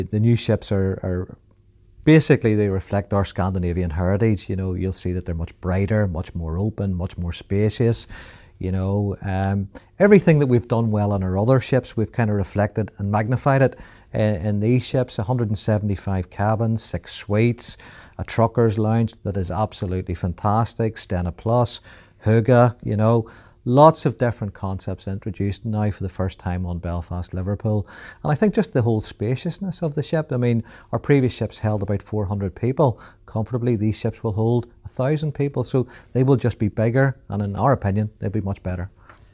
The new ships are basically, they reflect our Scandinavian heritage. You know, you'll see that they're much brighter, much more open, much more spacious. You know, everything that we've done well on our other ships, we've kind of reflected and magnified it in these ships. 175 cabins, 6 suites, a trucker's lounge that is absolutely fantastic, Stena Plus, Huga, you know. Lots of different concepts introduced now for the first time on Belfast Liverpool. And I think just the whole spaciousness of the ship. I mean, our previous ships held about 400 people comfortably. These ships will hold 1,000 people, so they will just be bigger, and in our opinion, they'll be much better.